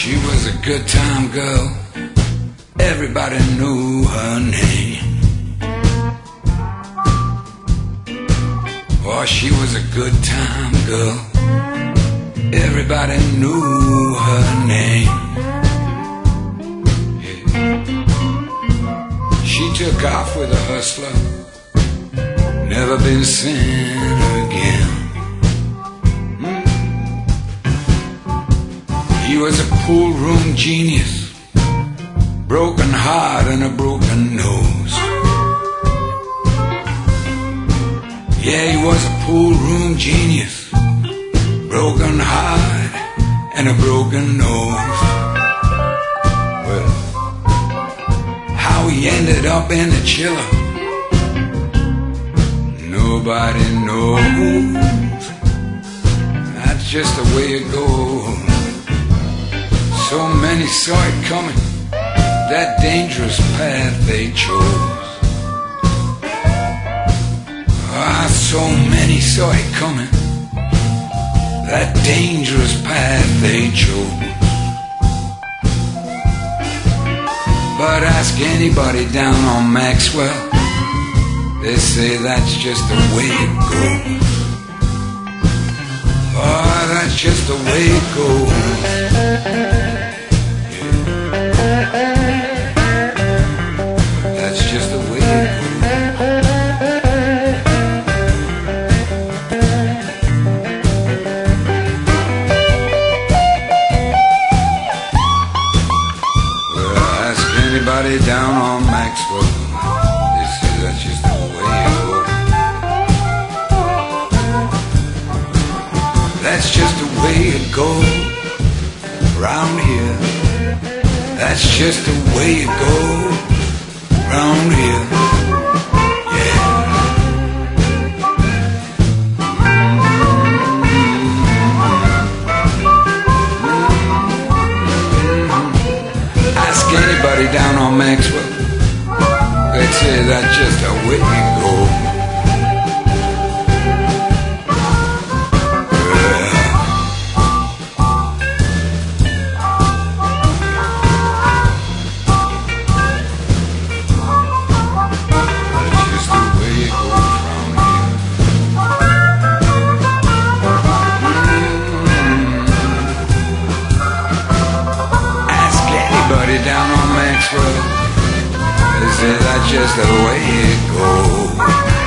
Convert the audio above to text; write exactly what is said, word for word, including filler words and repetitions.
She was a good time girl, everybody knew her name. Oh, she was a good time girl, everybody knew her name. Yeah. She took off with a hustler, never been seen again. He was a pool room genius, broken heart and a broken nose. Yeah, he was a pool room genius, broken heart and a broken nose. Well, how he ended up in the chiller, nobody knows. That's just the way it goes. So many saw it coming, that dangerous path they chose. Ah, so many saw it coming, that dangerous path they chose. But ask anybody down on Maxwell, they say that's just the way it goes. Oh, that's just the way it goes. That's just the way it goes. Well, ask anybody down on Maxwell, they say that's just the way it goes. That's just the way it goes round here. That's just the way it goes round here. Yeah. Ask anybody down on Maxwell, they'd say that's just the way it goes. Down on Maxwell, they say that's just the way it goes.